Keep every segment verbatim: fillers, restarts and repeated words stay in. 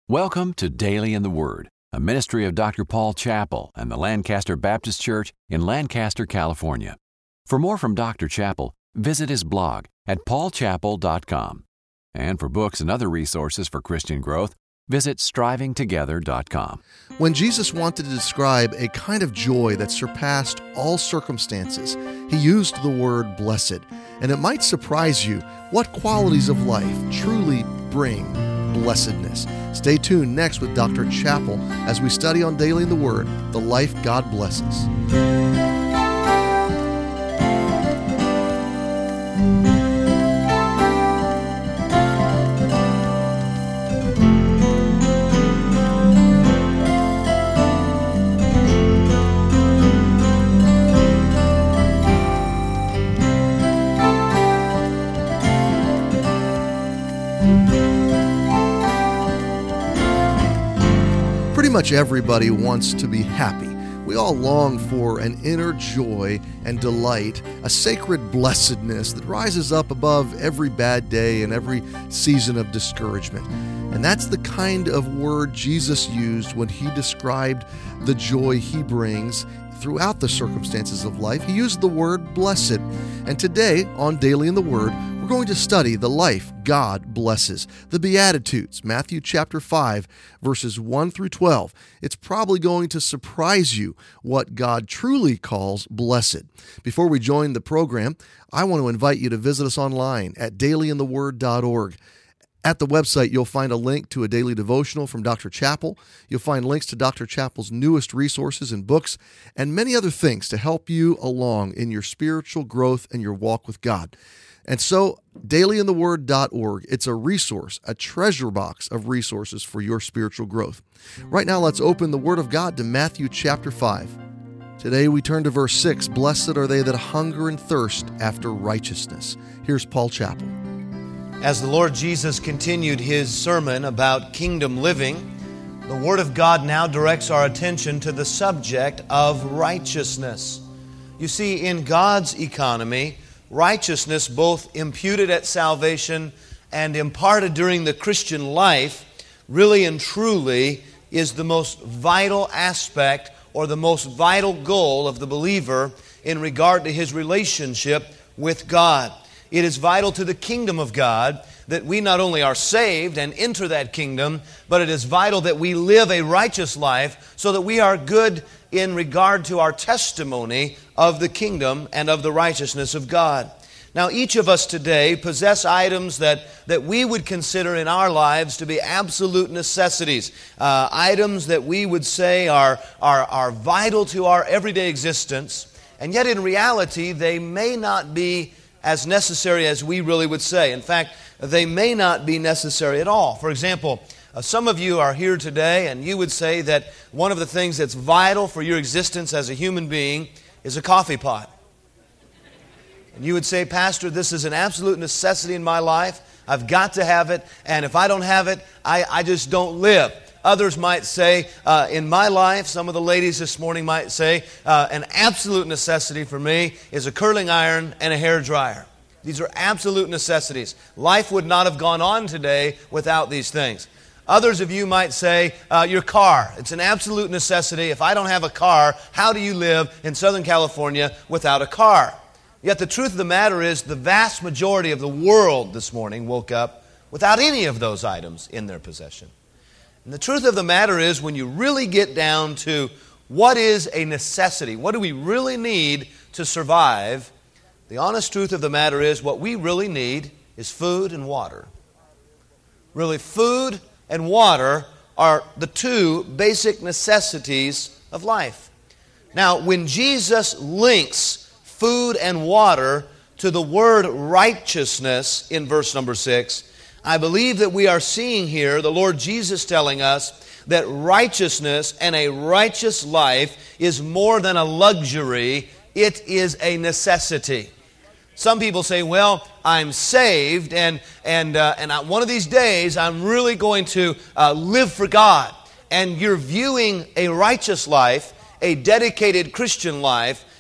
Welcome to Daily in the Word, a ministry of Doctor Paul Chappell and the Lancaster Baptist Church in Lancaster, California. For more from Doctor Chappell, visit his blog at paul chappell dot com. And for books and other resources for Christian growth, visit striving together dot com. When Jesus wanted to describe a kind of joy that surpassed all circumstances, he used the word blessed. And it might surprise you what qualities of life truly bring blessedness. Stay tuned next with Doctor Chappell as we study on Daily in the Word, the life God blesses. Pretty much everybody wants to be happy. We all long for an inner joy and delight, a sacred blessedness that rises up above every bad day and every season of discouragement. And that's the kind of word Jesus used when he described the joy he brings throughout the circumstances of life. He used the word blessed. And today on Daily in the Word, we're going to study the life God blesses, the Beatitudes, Matthew chapter five, verses one through twelve. It's probably going to surprise you what God truly calls blessed. Before we join the program, I want to invite you to visit us online at daily in the word dot org. At the website, you'll find a link to a daily devotional from Doctor Chappell. You'll find links to Doctor Chappell's newest resources and books, and many other things to help you along in your spiritual growth and your walk with God. And so, daily in the word dot org, it's a resource, a treasure box of resources for your spiritual growth. Right now, let's open the Word of God to Matthew chapter five. Today, we turn to verse six, "Blessed are they that hunger and thirst after righteousness." Here's Paul Chappell. As the Lord Jesus continued his sermon about kingdom living, the Word of God now directs our attention to the subject of righteousness. You see, in God's economy, righteousness, both imputed at salvation and imparted during the Christian life, really and truly is the most vital aspect or the most vital goal of the believer in regard to his relationship with God. It is vital to the kingdom of God that we not only are saved and enter that kingdom, but it is vital that we live a righteous life so that we are good in regard to our testimony of the kingdom and of the righteousness of God. Now, each of us today possess items that, that we would consider in our lives to be absolute necessities, uh, items that we would say are, are, are vital to our everyday existence, and yet in reality they may not be as necessary as we really would say. In fact, they may not be necessary at all. For example, uh, some of you are here today and you would say that one of the things that's vital for your existence as a human being is a coffee pot. And you would say, "Pastor, this is an absolute necessity in my life. I've got to have it, and if I don't have it, I, I just don't live." Others might say, uh, in my life, some of the ladies this morning might say, uh, an absolute necessity for me is a curling iron and a hair dryer. These are absolute necessities. Life would not have gone on today without these things. Others of you might say, uh, your car. It's an absolute necessity. If I don't have a car, how do you live in Southern California without a car? Yet the truth of the matter is the vast majority of the world this morning woke up without any of those items in their possession. And the truth of the matter is, when you really get down to what is a necessity, what do we really need to survive, the honest truth of the matter is what we really need is food and water. Really, food and water are the two basic necessities of life. Now, when Jesus links food and water to the word righteousness in verse number six, I believe that we are seeing here the Lord Jesus telling us that righteousness and a righteous life is more than a luxury, it is a necessity. Some people say, well, I'm saved, and and uh, and I, one of these days I'm really going to uh, live for God. And you're viewing a righteous life, a dedicated Christian life,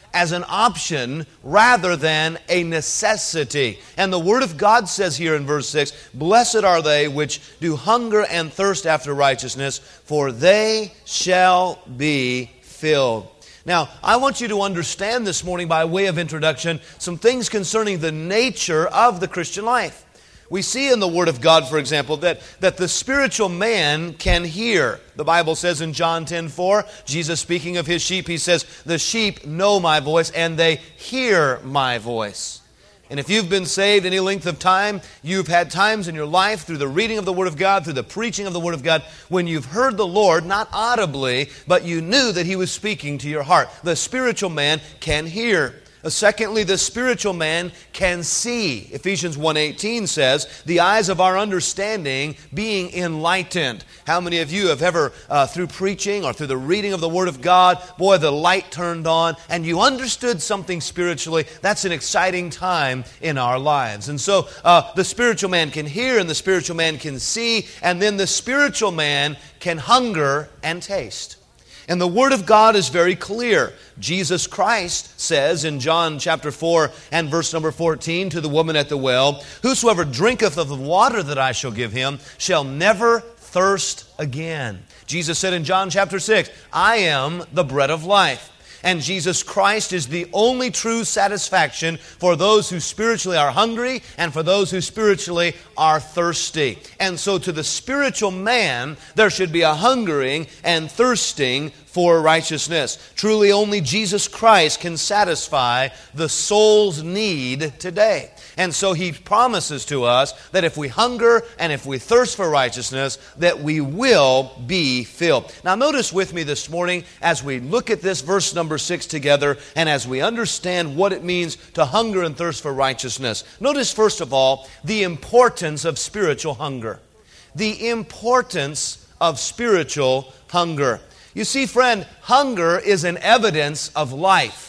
as an option rather than a necessity. And the Word of God says here in verse six, "Blessed are they which do hunger and thirst after righteousness, for they shall be filled." Now, I want you to understand this morning, by way of introduction, some things concerning the nature of the Christian life. We see in the Word of God, for example, that, that the spiritual man can hear. The Bible says in John ten four, Jesus speaking of His sheep, He says, "The sheep know my voice, and they hear my voice." And if you've been saved any length of time, you've had times in your life through the reading of the Word of God, through the preaching of the Word of God, when you've heard the Lord, not audibly, but you knew that He was speaking to your heart. The spiritual man can hear. Uh, Secondly, the spiritual man can see. Ephesians one eighteen says, "The eyes of our understanding being enlightened." How many of you have ever, uh, through preaching or through the reading of the Word of God, boy, the light turned on and you understood something spiritually? That's an exciting time in our lives. And so uh, the spiritual man can hear and the spiritual man can see, and then the spiritual man can hunger and taste. And the Word of God is very clear. Jesus Christ says in John chapter four and verse number fourteen to the woman at the well, "Whosoever drinketh of the water that I shall give him shall never thirst again." Jesus said in John chapter six, "I am the bread of life." And Jesus Christ is the only true satisfaction for those who spiritually are hungry and for those who spiritually are thirsty. And so to the spiritual man, there should be a hungering and thirsting for righteousness. Truly only Jesus Christ can satisfy the soul's need today. And so He promises to us that if we hunger and if we thirst for righteousness, that we will be filled. Now notice with me this morning as we look at this verse number six together and as we understand what it means to hunger and thirst for righteousness. Notice first of all the importance of spiritual hunger. The importance of spiritual hunger. You see, friend, hunger is an evidence of life.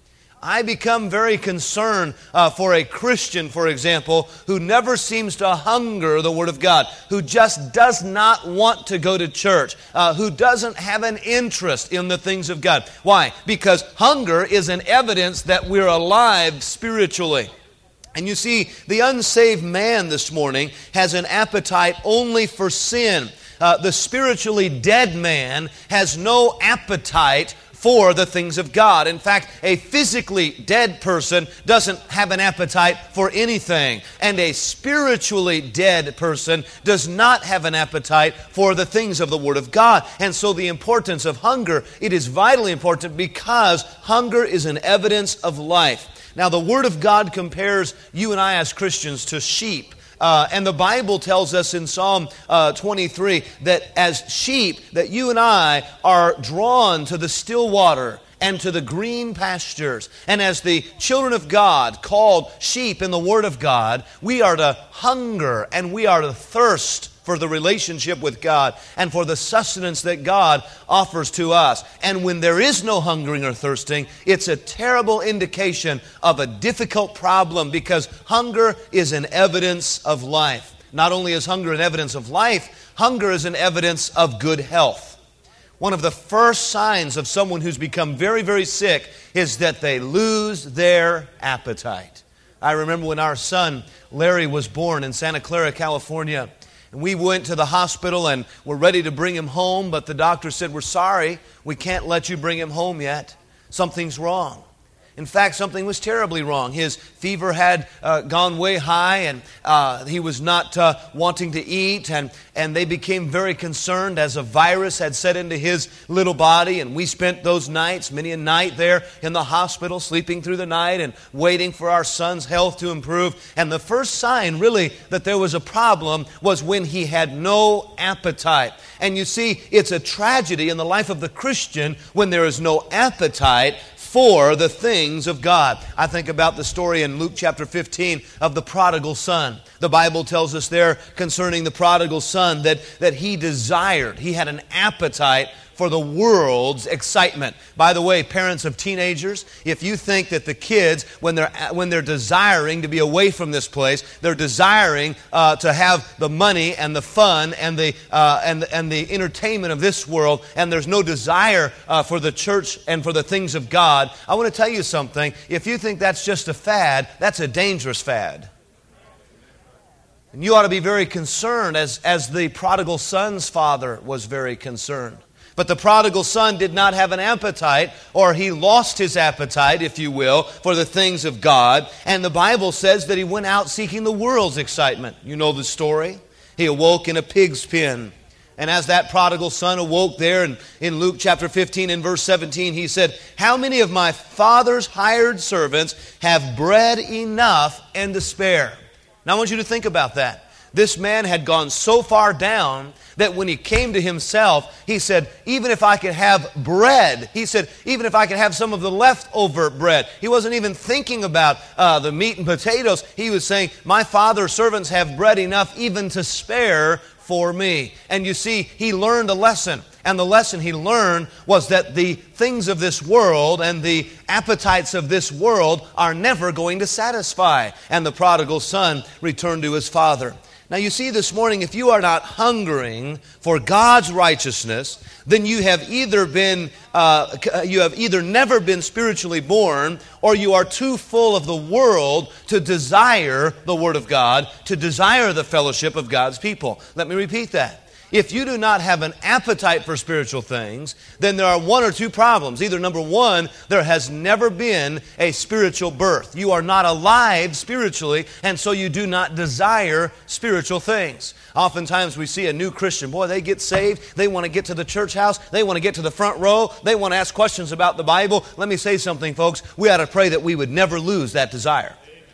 I become very concerned uh, for a Christian, for example, who never seems to hunger the Word of God, who just does not want to go to church, uh, who doesn't have an interest in the things of God. Why? Because hunger is an evidence that we're alive spiritually. And you see, the unsaved man this morning has an appetite only for sin. Uh, the spiritually dead man has no appetite for the things of God. In fact, a physically dead person doesn't have an appetite for anything. And a spiritually dead person does not have an appetite for the things of the Word of God. And so the importance of hunger, it is vitally important because hunger is an evidence of life. Now, the Word of God compares you and I as Christians to sheep. Uh, and the Bible tells us in Psalm uh, twenty-three that as sheep, that you and I are drawn to the still water and to the green pastures. And as the children of God, called sheep in the Word of God, we are to hunger and we are to thirst for the relationship with God and for the sustenance that God offers to us. And when there is no hungering or thirsting, it's a terrible indication of a difficult problem, because hunger is an evidence of life. Not only is hunger an evidence of life, hunger is an evidence of good health. One of the first signs of someone who's become very, very sick is that they lose their appetite. I remember when our son Larry was born in Santa Clara, California. And we went to the hospital and were ready to bring him home, but the doctor said, "We're sorry, we can't let you bring him home yet. Something's wrong." In fact, something was terribly wrong. His fever had uh, gone way high, and uh, he was not uh, wanting to eat, and, and they became very concerned as a virus had set into his little body. And we spent those nights, many a night there in the hospital, sleeping through the night and waiting for our son's health to improve. And the first sign, really, that there was a problem was when he had no appetite. And you see, it's a tragedy in the life of the Christian when there is no appetite for the things of God. I think about the story in Luke chapter fifteen of the prodigal son. The Bible tells us there concerning the prodigal son that, that he desired, he had an appetite for the world's excitement. By the way, parents of teenagers, if you think that the kids, when they're when they're desiring to be away from this place, they're desiring uh, to have the money and the fun and the uh, and and the entertainment of this world, and there's no desire uh, for the church and for the things of God, God, I want to tell you something. If you think that's just a fad, that's a dangerous fad. And you ought to be very concerned, as, as the prodigal son's father was very concerned. But the prodigal son did not have an appetite, or he lost his appetite, if you will, for the things of God. And the Bible says that he went out seeking the world's excitement. You know the story. He awoke in a pig's pen. And as that prodigal son awoke there, in, in Luke chapter fifteen and verse seventeen, he said, "How many of my father's hired servants have bread enough and to spare?" Now I want you to think about that. This man had gone so far down that when he came to himself, he said, even if I could have bread, he said, even if I could have some of the leftover bread. He wasn't even thinking about uh, the meat and potatoes. He was saying, my father's servants have bread enough even to spare for me. And you see, he learned a lesson. And the lesson he learned was that the things of this world and the appetites of this world are never going to satisfy. And the prodigal son returned to his father. Now you see, this morning, if you are not hungering for God's righteousness, then you have either been, uh, you have either never been spiritually born, or you are too full of the world to desire the Word of God, to desire the fellowship of God's people. Let me repeat that. If you do not have an appetite for spiritual things, then there are one or two problems. Either number one, there has never been a spiritual birth. You are not alive spiritually, and so you do not desire spiritual things. Oftentimes we see a new Christian, boy, they get saved, they want to get to the church house, they want to get to the front row, they want to ask questions about the Bible. Let me say something, folks. We ought to pray that we would never lose that desire.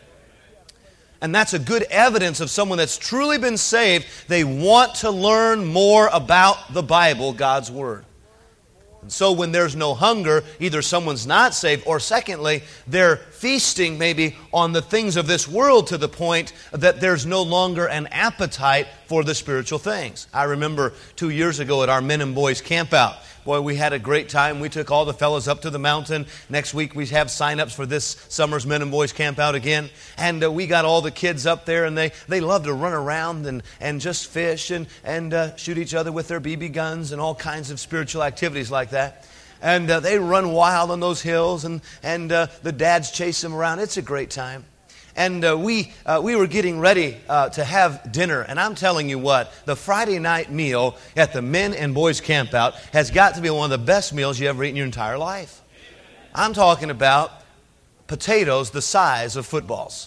And that's a good evidence of someone that's truly been saved. They want to learn more about the Bible, God's Word. And so when there's no hunger, either someone's not saved, or secondly, they're feasting maybe on the things of this world to the point that there's no longer an appetite for the spiritual things. I remember two years ago at our men and boys campout. Boy, we had a great time. We took all the fellows up to the mountain. Next week we have sign-ups for this summer's Men and Boys Camp Out again. And uh, we got all the kids up there, and they, they love to run around and, and just fish and, and uh, shoot each other with their B B guns and all kinds of spiritual activities like that. And uh, they run wild on those hills, and, and uh, the dads chase them around. It's a great time. And uh, we uh, we were getting ready uh, to have dinner. And I'm telling you what, the Friday night meal at the Men and Boys Campout has got to be one of the best meals you ever eat in your entire life. I'm talking about potatoes the size of footballs.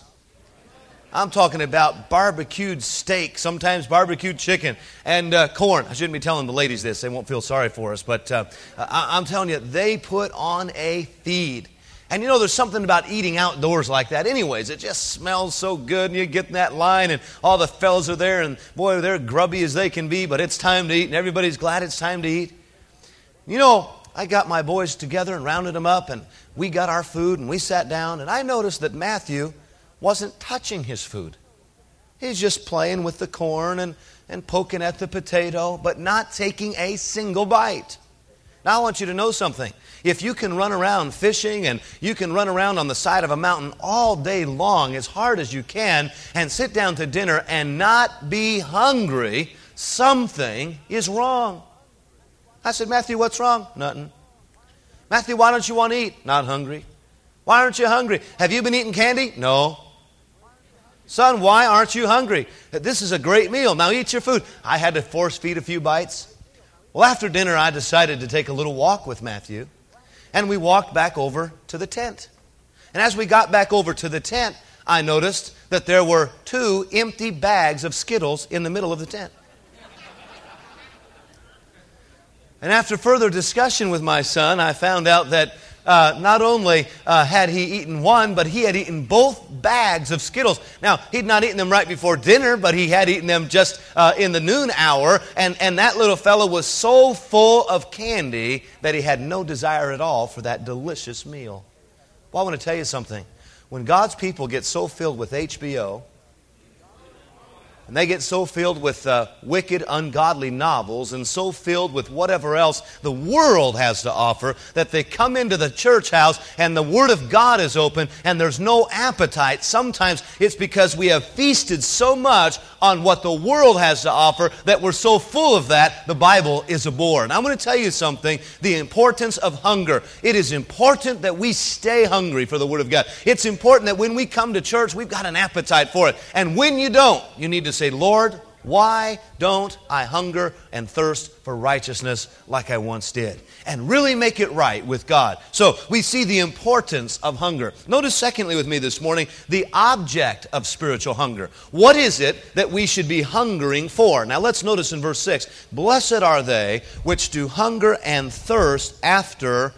I'm talking about barbecued steak, sometimes barbecued chicken, and uh, corn. I shouldn't be telling the ladies this. They won't feel sorry for us. But uh, I- I'm telling you, they put on a feed. And you know, there's something about eating outdoors like that anyways. It just smells so good, and you get in that line, and all the fellas are there, and boy, they're grubby as they can be, but it's time to eat, and everybody's glad it's time to eat. You know, I got my boys together and rounded them up, and we got our food, and we sat down, and I noticed that Matthew wasn't touching his food. He's just playing with the corn and, and poking at the potato, but not taking a single bite. Now I want you to know something. If you can run around fishing and you can run around on the side of a mountain all day long as hard as you can and sit down to dinner and not be hungry, something is wrong. I said, Matthew, what's wrong? Nothing. Matthew, why don't you want to eat? Not hungry. Why aren't you hungry? Have you been eating candy? No. Son, why aren't you hungry? This is a great meal. Now eat your food. I had to force feed a few bites. Well, after dinner, I decided to take a little walk with Matthew. And we walked back over to the tent. And as we got back over to the tent, I noticed that there were two empty bags of Skittles in the middle of the tent. And after further discussion with my son, I found out that uh, not only uh, had he eaten one, but he had eaten both bags of Skittles. Now, he'd not eaten them right before dinner, but he had eaten them just uh, in the noon hour. And, and that little fellow was so full of candy that he had no desire at all for that delicious meal. Well, I want to tell you something. When God's people get so filled with H B O, And they get so filled with uh, wicked, ungodly novels and so filled with whatever else the world has to offer that they come into the church house and the Word of God is open and there's no appetite. Sometimes it's because we have feasted so much on what the world has to offer that we're so full of that, the Bible is a bore. And I'm going to tell you something, the importance of hunger. It is important that we stay hungry for the Word of God. It's important that when we come to church, we've got an appetite for it. And when you don't, you need to say, Lord, why don't I hunger and thirst for righteousness like I once did? And really make it right with God. So we see the importance of hunger. Notice secondly with me this morning, the object of spiritual hunger. What is it that we should be hungering for? Now let's notice in verse six, blessed are they which do hunger and thirst after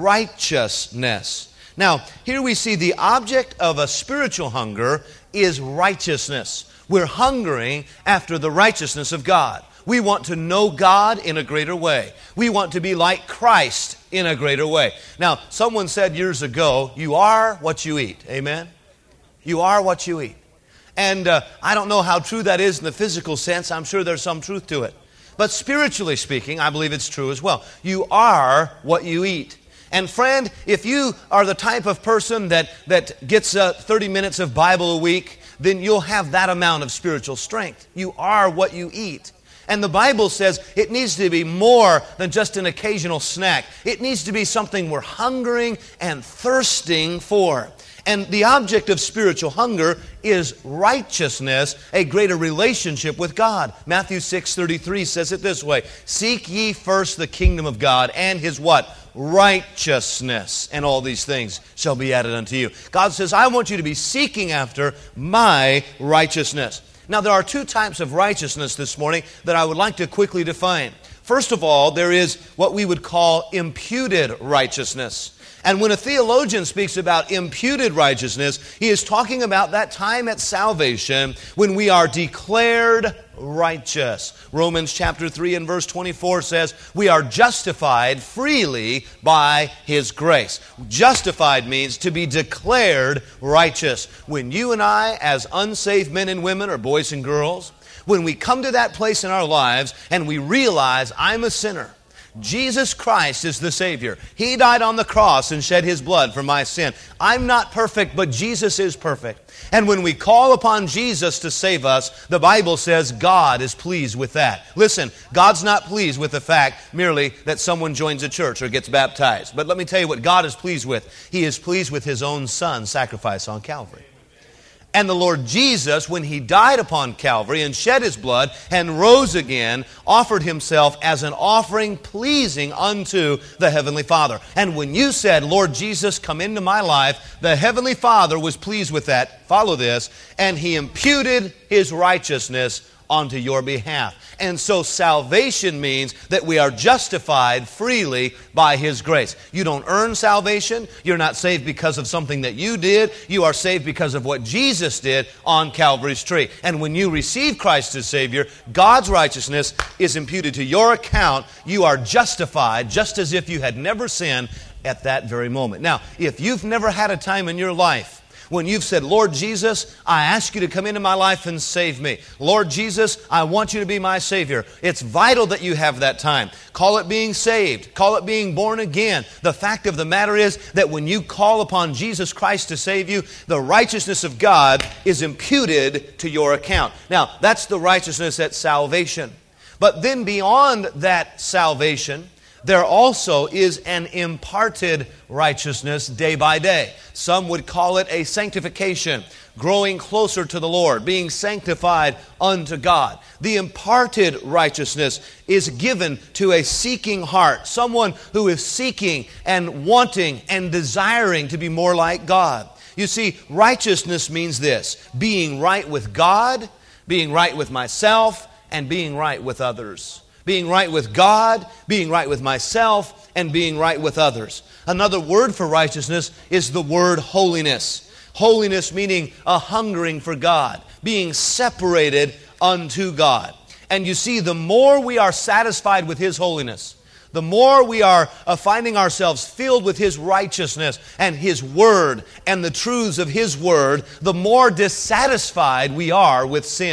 righteousness. Now, here we see the object of a spiritual hunger is righteousness. We're hungering after the righteousness of God. We want to know God in a greater way. We want to be like Christ in a greater way. Now, someone said years ago, you are what you eat. Amen? You are what you eat. And uh, I don't know how true that is in the physical sense. I'm sure there's some truth to it. But spiritually speaking, I believe it's true as well. You are what you eat. And friend, if you are the type of person that, that gets uh, thirty minutes of Bible a week, then you'll have that amount of spiritual strength. You are what you eat. And the Bible says it needs to be more than just an occasional snack. It needs to be something we're hungering and thirsting for. And the object of spiritual hunger is righteousness, a greater relationship with God. Matthew six thirty-three says it this way, seek ye first the kingdom of God and His what? Righteousness, and all these things shall be added unto you. God says, I want you to be seeking after my righteousness. Now, there are two types of righteousness this morning that I would like to quickly define. First of all, there is what we would call imputed righteousness. And when a theologian speaks about imputed righteousness, he is talking about that time at salvation when we are declared righteous. Romans chapter three and verse twenty-four says, we are justified freely by His grace. Justified means to be declared righteous. When you and I, as unsaved men and women, or boys and girls, when we come to that place in our lives and we realize I'm a sinner, Jesus Christ is the Savior. He died on the cross and shed His blood for my sin. I'm not perfect, but Jesus is perfect. And when we call upon Jesus to save us, the Bible says God is pleased with that. Listen, God's not pleased with the fact merely that someone joins a church or gets baptized. But let me tell you what God is pleased with. He is pleased with His own Son's sacrifice on Calvary. And the Lord Jesus, when He died upon Calvary and shed His blood and rose again, offered Himself as an offering pleasing unto the Heavenly Father. And when you said, Lord Jesus, come into my life, the Heavenly Father was pleased with that. Follow this. And He imputed His righteousness onto your behalf. And so salvation means that we are justified freely by His grace. You don't earn salvation. You're not saved because of something that you did. You are saved because of what Jesus did on Calvary's tree. And when you receive Christ as Savior, God's righteousness is imputed to your account. You are justified just as if you had never sinned at that very moment. Now, if you've never had a time in your life when you've said, Lord Jesus, I ask you to come into my life and save me. Lord Jesus, I want you to be my Savior. It's vital that you have that time. Call it being saved. Call it being born again. The fact of the matter is that when you call upon Jesus Christ to save you, the righteousness of God is imputed to your account. Now, that's the righteousness at salvation. But then beyond that salvation, there also is an imparted righteousness day by day. Some would call it a sanctification, growing closer to the Lord, being sanctified unto God. The imparted righteousness is given to a seeking heart, someone who is seeking and wanting and desiring to be more like God. You see, righteousness means this: being right with God, being right with myself, and being right with others. Being right with God, being right with myself, and being right with others. Another word for righteousness is the word holiness. Holiness meaning a hungering for God, being separated unto God. And you see, the more we are satisfied with His holiness, the more we are uh, finding ourselves filled with His righteousness and His Word and the truths of His Word, the more dissatisfied we are with sin.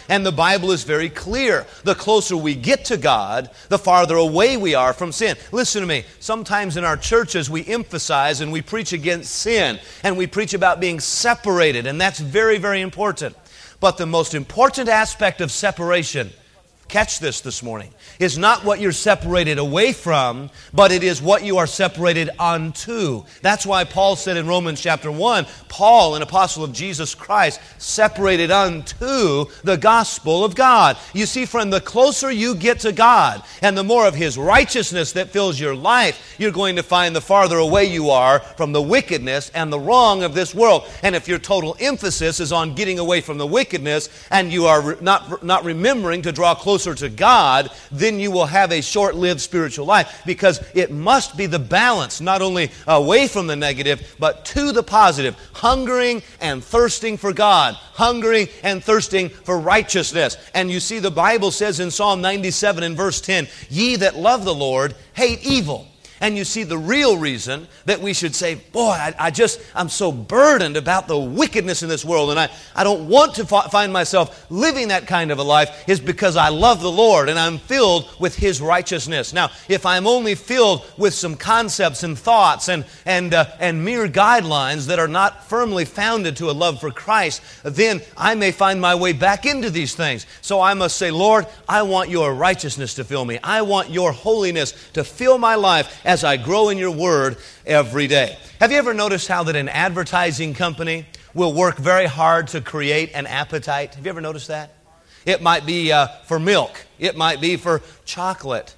And the Bible is very clear. The closer we get to God, the farther away we are from sin. Listen to me. Sometimes in our churches we emphasize and we preach against sin. And we preach about being separated. And that's very, very important. But the most important aspect of separation, catch this this morning, is not what you're separated away from, but it is what you are separated unto. That's why Paul said in Romans chapter one, Paul, an apostle of Jesus Christ, separated unto the gospel of God. You see, friend, the closer you get to God and the more of His righteousness that fills your life, you're going to find the farther away you are from the wickedness and the wrong of this world. And if your total emphasis is on getting away from the wickedness and you are not, not remembering to draw closer to God, then you will have a short-lived spiritual life, because it must be the balance, not only away from the negative, but to the positive, hungering and thirsting for God, hungering and thirsting for righteousness. And you see, the Bible says in Psalm ninety-seven and verse ten, ye that love the Lord hate evil. And you see, the real reason that we should say, boy, I, I just, I'm so burdened about the wickedness in this world, and I, I don't want to fi- find myself living that kind of a life, is because I love the Lord and I'm filled with His righteousness. Now, if I'm only filled with some concepts and thoughts and, and, uh, and mere guidelines that are not firmly founded to a love for Christ, then I may find my way back into these things. So I must say, Lord, I want Your righteousness to fill me. I want Your holiness to fill my life as I grow in Your Word every day. Have you ever noticed how that an advertising company will work very hard to create an appetite? Have you ever noticed that? It might be uh, for milk. It might be for chocolate.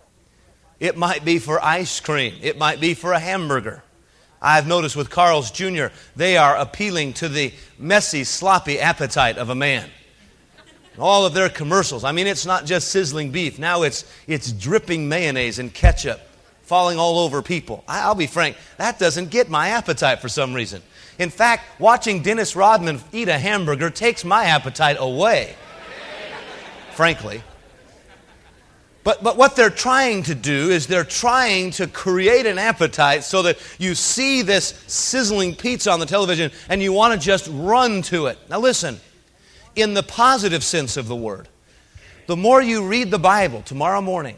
It might be for ice cream. It might be for a hamburger. I've noticed with Carl's Junior, they are appealing to the messy, sloppy appetite of a man. All of their commercials, I mean, it's not just sizzling beef. Now it's it's dripping mayonnaise and ketchup falling all over people. I'll be frank, that doesn't get my appetite for some reason. In fact, watching Dennis Rodman eat a hamburger takes my appetite away, frankly. But, but what they're trying to do is they're trying to create an appetite so that you see this sizzling pizza on the television and you want to just run to it. Now listen, in the positive sense of the word, the more you read the Bible tomorrow morning,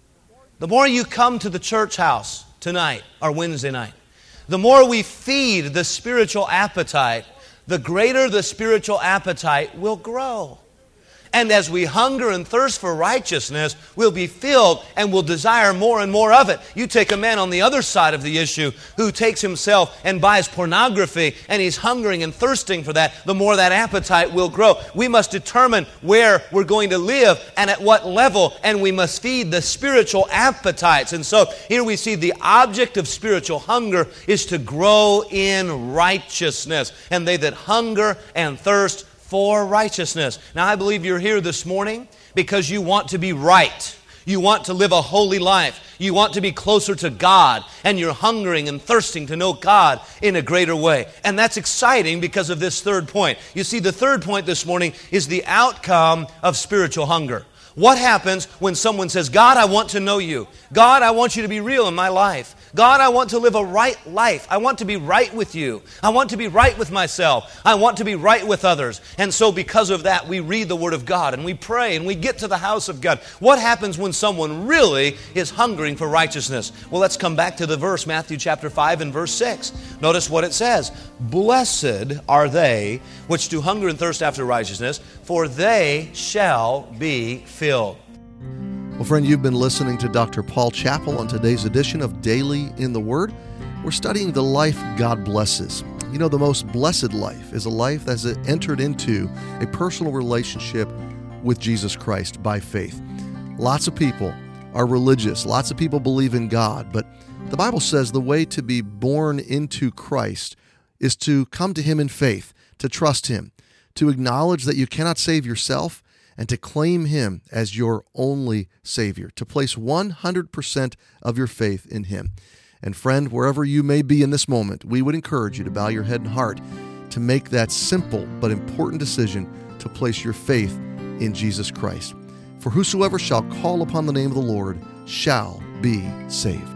the more you come to the church house tonight or Wednesday night, the more we feed the spiritual appetite, the greater the spiritual appetite will grow. And as we hunger and thirst for righteousness, we'll be filled and will desire more and more of it. You take a man on the other side of the issue who takes himself and buys pornography, and he's hungering and thirsting for that, the more that appetite will grow. We must determine where we're going to live and at what level, and we must feed the spiritual appetites. And so here we see the object of spiritual hunger is to grow in righteousness. And they that hunger and thirst for righteousness. Now, I believe you're here this morning because you want to be right. You want to live a holy life. You want to be closer to God. And you're hungering and thirsting to know God in a greater way. And that's exciting because of this third point. You see, the third point this morning is the outcome of spiritual hunger. What happens when someone says, God, I want to know You. God, I want You to be real in my life. God, I want to live a right life. I want to be right with You. I want to be right with myself. I want to be right with others. And so because of that, we read the Word of God and we pray and we get to the house of God. What happens when someone really is hungering for righteousness? Well, let's come back to the verse, Matthew chapter five and verse six. Notice what it says. Blessed are they which do hunger and thirst after righteousness, for they shall be filled. Well, friend, you've been listening to Doctor Paul Chappell on today's edition of Daily in the Word. We're studying the life God blesses. You know, the most blessed life is a life that's entered into a personal relationship with Jesus Christ by faith. Lots of people are religious. Lots of people believe in God. But the Bible says the way to be born into Christ is to come to Him in faith, to trust Him, to acknowledge that you cannot save yourself, and to claim Him as your only Savior, to place one hundred percent of your faith in Him. And friend, wherever you may be in this moment, we would encourage you to bow your head and heart to make that simple but important decision to place your faith in Jesus Christ. For whosoever shall call upon the name of the Lord shall be saved.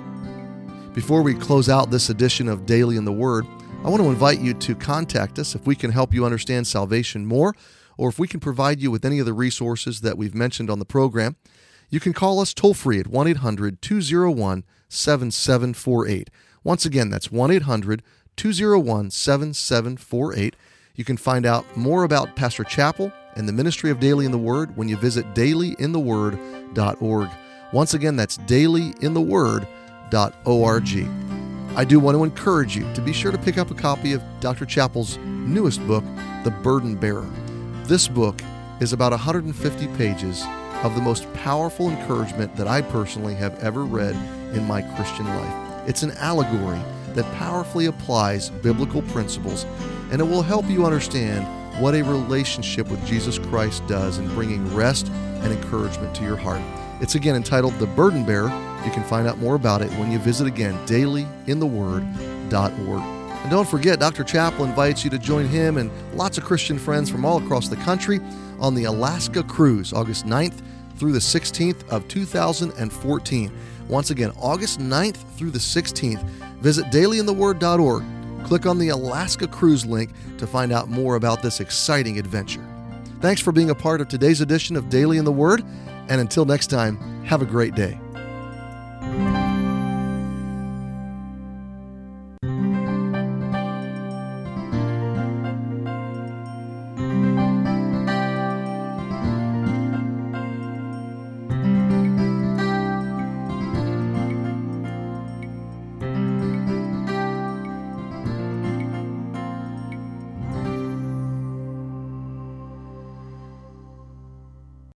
Before we close out this edition of Daily in the Word, I want to invite you to contact us if we can help you understand salvation more, or if we can provide you with any of the resources that we've mentioned on the program, you can call us toll-free at one eight hundred two oh one seven seven four eight. Once again, that's one eight hundred two oh one seven seven four eight. You can find out more about Pastor Chappell and the ministry of Daily in the Word when you visit daily in the word dot org. Once again, that's daily in the word dot org. I do want to encourage you to be sure to pick up a copy of Doctor Chappell's newest book, The Burden Bearer. This book is about one hundred fifty pages of the most powerful encouragement that I personally have ever read in my Christian life. It's an allegory that powerfully applies biblical principles, and it will help you understand what a relationship with Jesus Christ does in bringing rest and encouragement to your heart. It's again entitled The Burden Bearer. You can find out more about it when you visit again daily in the word dot org. And don't forget, Doctor Chappell invites you to join him and lots of Christian friends from all across the country on the Alaska Cruise, August ninth through the sixteenth of two thousand fourteen. Once again, August ninth through the sixteenth. Visit daily in the word dot org. Click on the Alaska Cruise link to find out more about this exciting adventure. Thanks for being a part of today's edition of Daily in the Word, and until next time, have a great day.